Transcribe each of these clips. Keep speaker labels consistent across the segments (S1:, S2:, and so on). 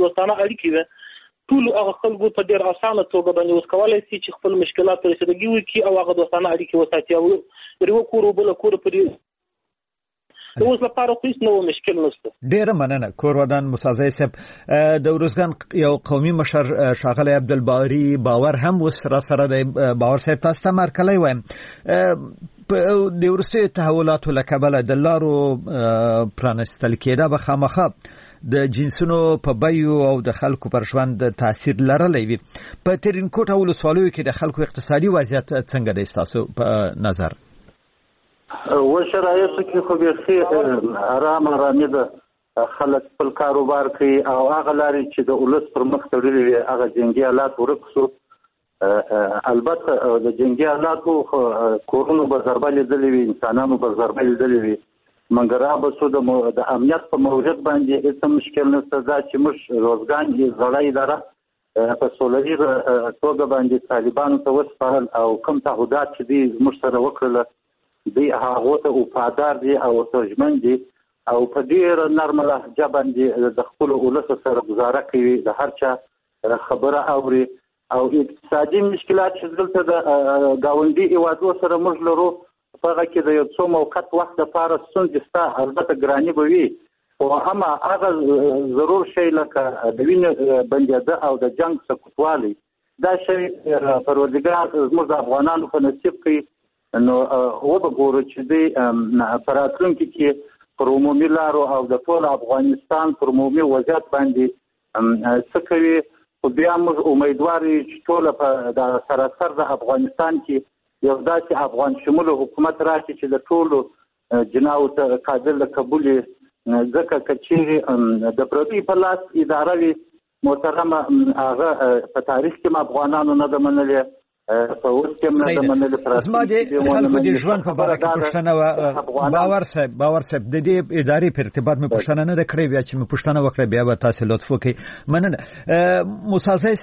S1: دوستانه اړیکې وي ټول هغه خلکو په ډېر اسانه توګه باندې اوس کولای شي چې خپل مشکلات رسیدګي وکړي او هغه دوستانه اړیکې وساتي او یو کور بل کور پرې اوس لپاره هیڅ نو مشکل نشته.
S2: ډېره مننه کور ودان موسی صاحب. د ورزګان یو قومي مشر ښاغلی عبدالباري باور هم اوس را سره دی. باور صاحب تاسو ته مرکلی وایم د وروستیو تحولاتو له کبله د لارو پرانستل کېده به خامخا د جنسونو په بیو او د خلکو پر ژوند تاثیر لرلی وي. په ترینکوټ او ولسوالیو کې د خلکو اقتصادي وضعیت څنګه دی ستاسو په نظر؟
S3: و شرایطو کې خو بیخي ارامي ده، خلک خپل کاروبار کوي او هغه لارې چې د ولس پر مخ تړلي وي هغه جنګي آلات ورک شو. البته د جنګي آلاتو کورونو به ضربه لیدلې وي، انسانانو به ضربه لیدلې وي، مګر هغه څه د امنیت په مورد باندې هېڅ مشکل نشته. دا چې موږ روزګان زړه اداره په سولري توګه باندې طالبانو ته وسپارل او کوم تعهدات چې دوی زموږ سره وکړل دوی هغو ته وفادار دي او ترجمن دي او په ډېره نرمه لهجه باندې د خپلو ولسو سره ګزاره کوي، د هر چا خبره اوري. او اقتصادي مشکلات چې دلته د ګاونډي هېوادو سره موږ لرو په هغه کې د یو څو موقت وخت لپاره ستونزې شته، البته ګراني به وي، خو اما هغه ضرور شی لکه د وینې بندېده او د جنګ سقوطوالی دا شی پروردګار زموږ د افغانانو په نصیب کوي. نو وګورو چې دوی په راتلونکي کې پر عمومي لارو او د ټول افغانستان پر عمومي وضعیت باندې څه کوي. خو بیا موږ امیدوار یو چې ټوله په د سراسر د افغانستان کې یو داسې افغان شموله حکومت راشي چې د ټولو جناو ته قابل قبول وي، ځکه که چیرې د پردي په لاس اداره وي محترمه هغه په تاریخ کې هم افغانانو نه ده منلې، په اوس کې هم نه ده منلې.
S2: زما د خلکو د ژوند په باره کې پوښتنه وه باور صاحب د دې ادارې په ارتباط مې پوښتنه نه ده کړې، بیا چې مې پوښتنه وکړه بیا به تاسې لطف وکړئ. مننه. موسی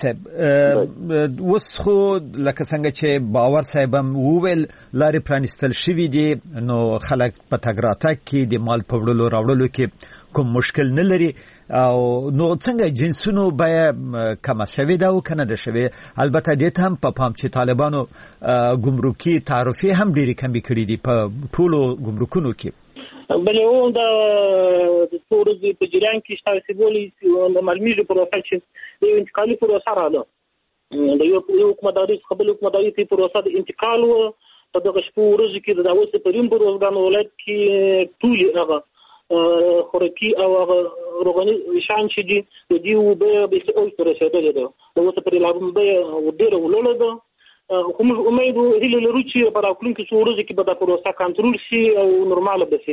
S2: صاحب اوس خو لکه څنګه چې باور صاحب هم وویل لارې پرانیستل شوي دي نو خلک په تګ راتګ کې د مال په وړلو راوړلو کې کوم مشکل نه لري. او نو څنګه جنسونو بیه کمه شوې ده او کنه ده شوې؟ البته دې ته هم په پام چې طالبانو ګمرکي تعرفې هم ډېرې کمې کړي دي په ټولو ګمرکونو کې.
S1: بله اون د څو ورځې په جریان کې تاسو بولئ د معلومیږي پروسه چې یو انتقالي پروسه راغله د یو حکومتداري څخه بل حکومتداري ته پروسه د انتقال و په دغه شپو ورځو کې د اوس په ریم روزګان ولایت کې ټول هغه خوراکي او روغاني شان چې دي د دې به به اوس تر رسیدلې ده اوس په لابم به ډېر ولول ده. خو موږ امید هیله لرو چې په راکلونکو څو ورځو کې به دا پروسه کنټرول شي او نورماله بشي.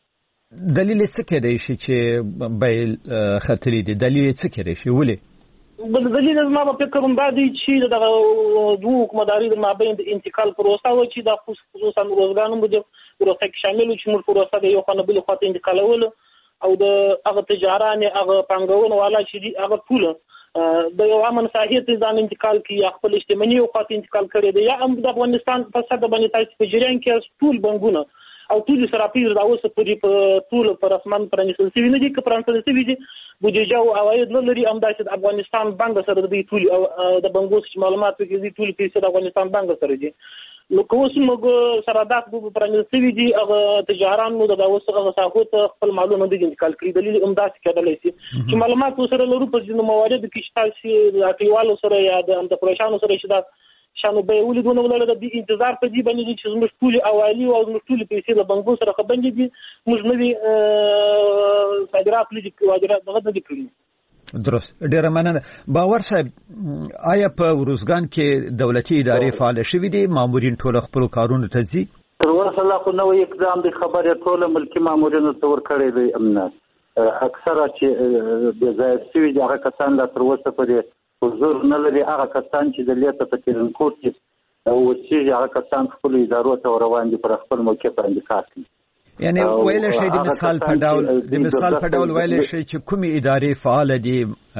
S2: دلیل څه کېدای شي چې به خطرې دي؟ دلیل څه کېدای شي؟ ولې؟
S1: بل دلیل زما په فکر هم دا دی چې دغه دوه حکومتداري د مابین د انتقال پروسه و چې د خصوصا روزګان هم د پروسه کې شامل و چې موږ پروسه د یو خانه بل خواته انتقالول او د هغه تجاران هغه پانګونه والا چې دي هغه ټول د یو امن صحیح ځان انتقال کې یا خپل اجتماعي خواته انتقال کړي دي یا هم د افغانستان په صد باندې تاسو په جریان کې ټول بانکونه او ټول سره پیژ دا اوس په ټول پر رسمان پرانیستل شوي نه دي که پرانیستل شوي دي بودیجه او عواید نه لري. همداسې د افغانستان بانک سره د ټول او د بانکو معلومات کې دي ټول پیسې د افغانستان بانک سره دي. نو که اوس موږ سره دا پرانیستل شوي دي هغه تجاران نو د اوس هغه ساحوت خپل مالونه د انتقال کړي. دلیل همداسې کېدلی شي چې معلومات سره لرو په ځینو موارد کې چې تاسو د اقلیوالو سره یا د پروشانو سره چې دا شانو به ولیدونه ولله د انتظار په دې باندې چې زموږ ټول اوالي او زموږ ټول پیسې د بانکو سره خبرې دي موږ نوي صادرات لږ واجرات دغه د کړی.
S2: درست. ډېره مننه. باور صاحب آیا په روزګان کې دولتي ادارې فعال شوي دي؟ مامورین ټول خپل کارونو ته ځي؟
S3: تر اوسه لا خو نوې اقدام د خبرې ټول ملکی مامورینو ته ورکړی دی امنیت. اکثره چې د ځای شوي دي هغه کسان لا تر اوسه پورې حضور نه لري. هغه کسان چې د لیته په ترینکوټ کې اوسېږي هغه کسان خپلو ادارو ته روان دي پر خپل موقع باندې کار کوي.
S2: یعنی ویل شي د مثال په ډول ویل شي چې کومې ادارې فعال دي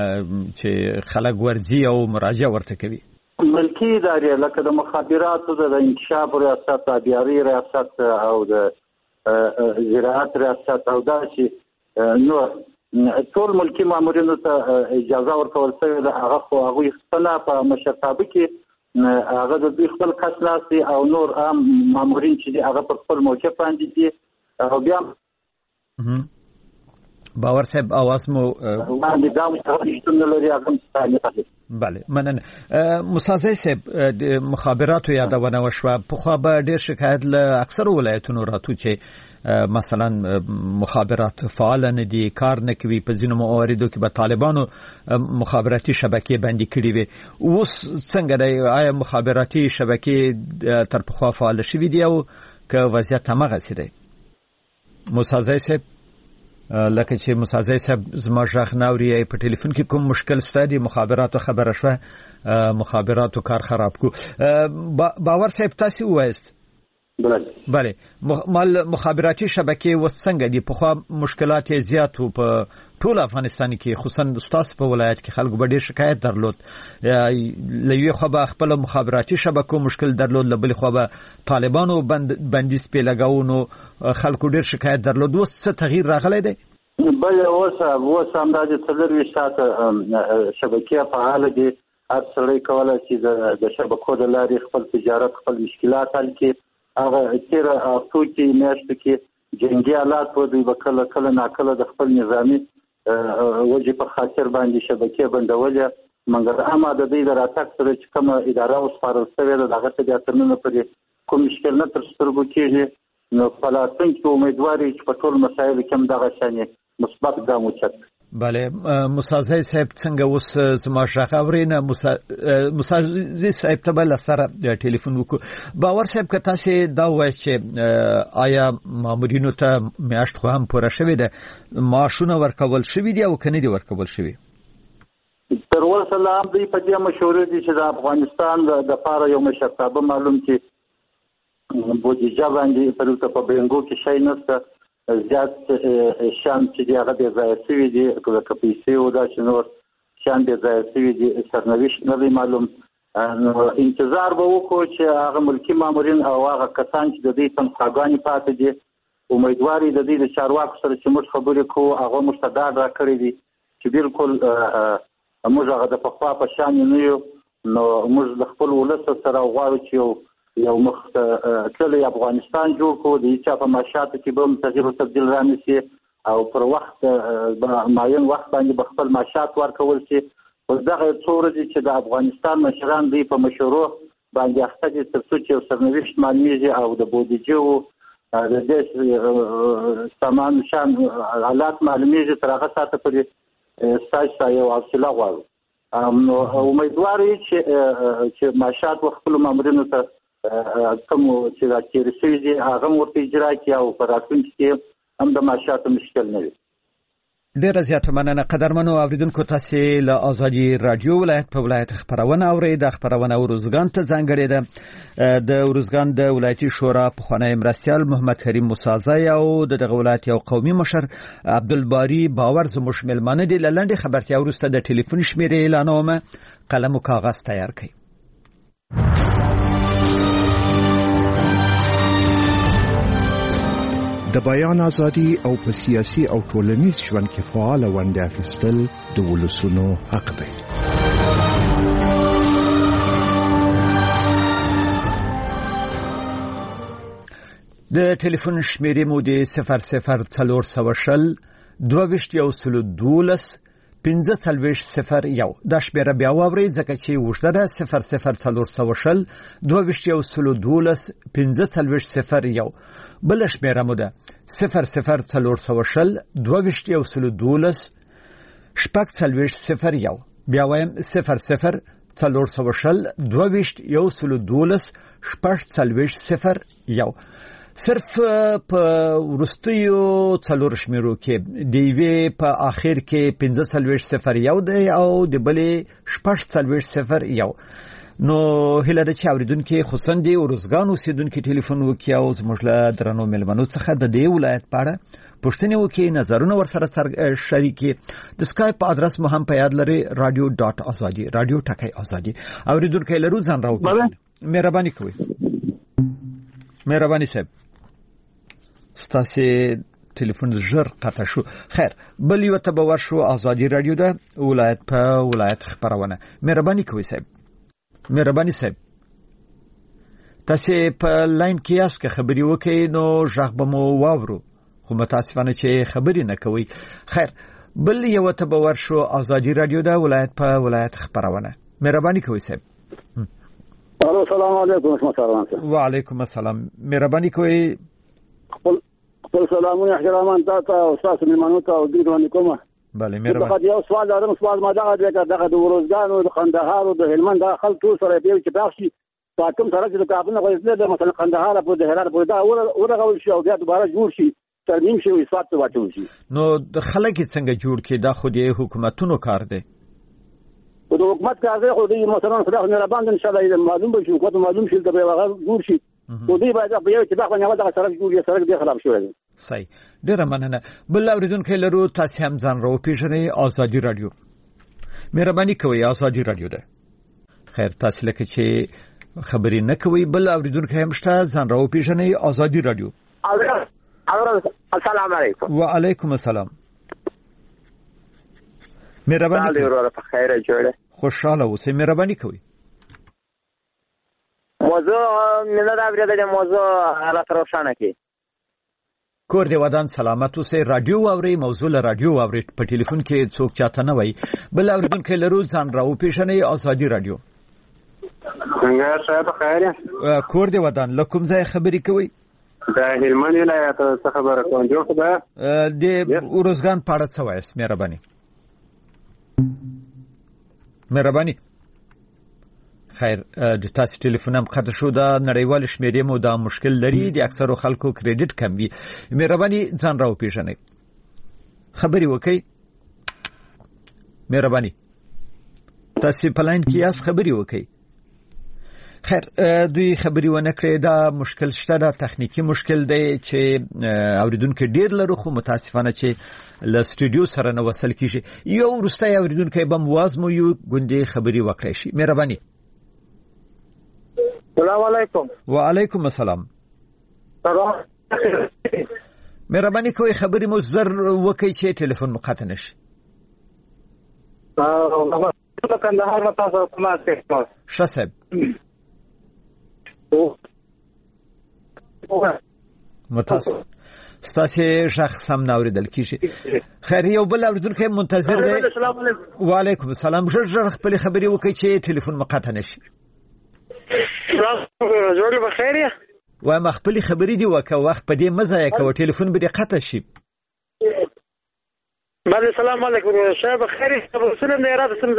S2: چې خلک ورځي او مراجعه ورته کوي؟
S3: ملکی ادارې لکه د مخابراتو د انکشاف ریاست، آبیاري ریاست او د زراعت ریاست او داسې نور ټول ملکی مامورینو ته اجازه ورکول شوې ده. هغه خو هغوی خپله په مشرتابه کې هغه د دوی خپل کس ناست او نور عام مامورین چې دي هغه پر خپل موقف باندې دي. او بیا
S2: باور صاحب आवाज مو
S3: باندې دا مشترک لري هغه ستاسو.
S2: بله مننه. موسی صاحب د مخابراتو یادونه وشوه. پخوا به ډېر شکایت له اکثر ولایتونو راتو چې مثلا مخابرات فعال نه دي، کار نه کوي. په ځینو مواردو کې به طالبانو مخابراتي شبکې بندي کړي وي. اوس څنګه دی؟ آیا مخابراتي شبکې تر پخوا فعال شوي دي او که وضعیت هماغسې دی؟ موسی صاحب لکه چې موسی صاحب زما غږ نه اوري، په ټلیفون کې کوم مشکل شته دی؟ مخابراتو خبره شوه، مخابراتو کار خراب کو. باور صاحب تاسو وایست بله مخابراتي شبکې وس څنګه دي؟ پخوا مشکلات زیات وو په ټول افغانستان کې، خصوصا ستاسو په ولایت کې خلکو به ډېر شکایت درلود. لوی خو به خپل مخابراتي شبکو مشکل درلود، لبل خو به طالبانو بندیز په لګاونو خلکو ډېر شکایت درلود. اوس څه تغییر راغلی دی؟
S3: بله اوس همدا د 24 ساعته شبکې فعاله دي. هر سړی کولی شي د شبکو د لارې خپل تجارت، خپل مشکلات حل کړي. هغه تیر هفتو کې میاشتو کې جنګي حالات و، دوی به کله کله ناکله د خپل نظامي وجې په خاطر باندې شبکې بندولې. مګر اما د دوی د راتګ سره چې کومه اداره وسپارل شوې ده دغه ته بیا تر ننه پورې کوم مشکل نه تر سترګو کېږي. نو په راتلونکي کې امید چې په ټولو مسایلو کې هم دغه شانې مثبت ګام اوچت.
S2: بله موسی صاحب څنګه اوس زما غږ اوري؟ نه موسی صاحب ته بل سره ټلیفون وکړو. باور صاحب که تاسو دا وایي چې آیا مامورینو ته میاشت خو هم پوره شوې ده، معاشونه ورکول شوي دي او کنه دي ورکول شوي؟
S3: تر اوسه لا هم دوی په دې مشورې دي چې د افغانستان د لپاره یو مشرتابه معلوم چې بودیجه باندې پرته په بینګو کې شی نشته. زیات شان چې دی هغه بې ځایه شوي دي، که پیسې و دا چې نور شان بې ځایه شوي دي، سرنوشت نه دی معلوم. نو انتظار به وکړو چې هغه ملکي مامورین او هغه کسان چې د دوی تنخواګانې پاتې دي، امیدواري د دوی د چارواکو سره چې موږ خبرې کوو هغه موږ ته ډاډ راکړی دي چې بالکل موږ هغه د پخوا په شان نه یو. نو موږ د خپل ولس سره غواړو چې یو مخ تللی افغانستان جوړ کړو، د هیچا په معاشاتو کې به هم تغییر او تبدیل رانشي او پر وخت معین وخت باندې به خپل معاشات ورکول شي. اوس دغه څو ورځې چې د افغانستان مشران دوی په مشورو باندې اخته دي تر څو چې یو سرنوشت معلومیږي او د بودیجې د دې سامان شان حالات معلومیږي. تر هغه ساعته پورې ستاسو یو حوصله غواړو. نو امیدوار یو چې معاشات خپل مامورینو ته کوم چې راکېر شوي دي هغه ورته اجرا کړي او په راتلونکي کې هم د معاشاتو مشکل نه وي.
S2: ډیره زیاته مننه قدرمنو اوریدونکو. تاسو له آزادي رادیو ولایت په ولایت خبرونه اورئ. د خبرونه ورزګان ته ځانګړې ده. د ورزګان د ولایتي شورا پخوانی مرستیال محمد کریم موسی او دغه ولایت یو قومي مشر عبدالباری باور زموږ ملمانه دي. لاندې خبرتیا وروسته د ټلیفون شمیرې اعلانوم. قلم او کاغذ تیار کړئ.
S4: د بیان ازادي او په سیاسي او ټولنیز ژوند کې فعال ونډه اخیستل د ولسونو حق دی.
S2: د ټلیفون شمیرې مو د 00400 22 1501 دا شمیره بیا واورئ ځکه چې اوږده ده. 00400 22 1501 بل شمیره مو ده 00400 22 1501 بیا وایم 00400 22 1501. صرف په ورستیو څلور شمیرو کې دی وی په اخر کې 1501 دی او د بلې 1401. نو هله د چاوریدونکو خصوصا دی ورزګان اوسیدونکو ټلیفون وکي او زموږ له درنو ملمنو څخه د دې ولایت پاړه پښتني وکي نظرونه ورسره شریکي. د سکایپ ادرس مو هم په یاد لري radio.azadi radio ټکی ازادي. اوریدونکو لرو ځان راوړئ. مهرباني کوئ. مهرباني صاحب ستاسو ټلیفون ژر قطع شو. خیر بل یو ته به ورشو. ازادي رادیو ده ولایت په ولایت خبرونه. مهرباني کوئ صاحب. مهرباني صاحب تاسو په لاین کې یاست که خبري وکړئ نو ژغ به مو واورو خو متاسفانه چې خبري نه کوي. خیر بل یو ته به ورشو. ازادي رادیو ده ولایت په ولایت خبرونه. مهرباني کوئ صاحب.
S5: السلام علیکم.
S2: وعلیکم السلام. مهرباني کوئ.
S5: خپل سلامونه احترامان تاسو او تاسو میلمنو ته او دې باندې کومه.
S2: بله مهرباني.
S5: یو سوال لرم. سوال ما دغه د ورزګان او د قندهار او د هلمند د خلکو سره په چې بخشي پاتم سره چې د کابل غوښتل د مثلا قندهار په د هرات په دا ورغول شي او بیا دوباره جوړ شي ترمیم شي او اصلاحات واچول شي.
S2: نو د خلک څنګه جوړ کې دا خو د حکومتونو کار دی.
S5: د حکومت کار دی خو د مثلا خدای نه باندې ان شاء الله معلوم به شي کوم معلوم شي د به جوړ شي. او دې باید په یو چې دا باندې دا سره جوړ سره دې خراب شوی.
S2: صحیح. ډیره مننه. بل اوریدونکو لرو تاسو هم ځان راو پیژنئ. ازادي رادیو. مهرباني کوئ. ازادي رادیو ده. خیر تاسو لکه چې خبري نه کوي بل اوریدونکو هم شته ځان راو پیژنئ. ازادي رادیو.
S6: السلام علیکم.
S2: وعلیکم السلام. مهرباني
S6: کوئ. په خیر جوړه.
S2: خوشاله اوسئ. مهرباني کوئ.
S6: موضوع ملت اوریدل موضوع راته روښانه کی.
S2: کور دی ودان سلامت اوسئ. رادیو اوري موضوع له رادیو اوري په ټلیفون کې څوک چاته نه وای. بل اوریدونکو لرو ځان راو پیژنئ. ازادي رادیو.
S3: څنګه صاحب خیر.
S2: کور دی ودان لکم ځای خبري کوي.
S3: د هلمند ولایت څخه خبره کوم. جوړ خدای
S2: د ورزګان پاړه څه وایس. مهرباني. مهرباني. خیر د تاسو ټلیفون هم قطع شو. دا نړیوال شمیرې مو دا مشکل لري. د اکثرو خلکو کریډټ کم وي. مهرباني ځان راو پیژنئ. خبري وکړئ. مهرباني تاسو په لاین کې یاست خبري وکړئ. خیر دوی خبري ونه کړې. دا مشکل شته. دا تخنیکی مشکل دی چې اوریدونکو ډیر لرو خو متاسفانه چې له سټوډیو سره نه وصل کیږي. یو ورسته اوریدونکو به موازمو یو غونډې خبري وکړي شي. مهرباني.
S6: السلام علیکم.
S2: وعلیکم السلام. مهرباني کوئ خبري مو زر وکړئ چې ټلیفون مو قطع نشي.
S6: کندهار وتا سره تاسو
S2: شاسب. متاسف ستاسو شخص هم ناوریدل کیږي. خیر یو بل اوریدونکو منتظر دی. وعلیکم السلام. ژر خپل خبري وکړئ چې ټلیفون مقطع نشي.
S6: جوړ به خیر یا
S2: و ما خپل خبري دی وکړه وخت په دې مزه یې کوي ټلیفون به قطع شي.
S6: بعد السلام علیکم. شایب خیر. رسول الله